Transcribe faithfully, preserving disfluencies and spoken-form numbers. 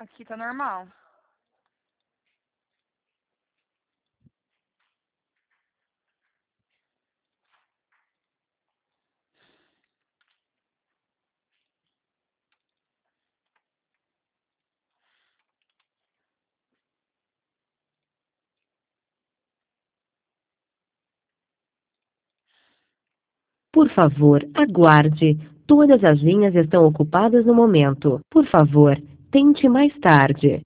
Aqui tá normal. Por favor, aguarde. Todas as linhas estão ocupadas no momento. Por favor, tente mais tarde.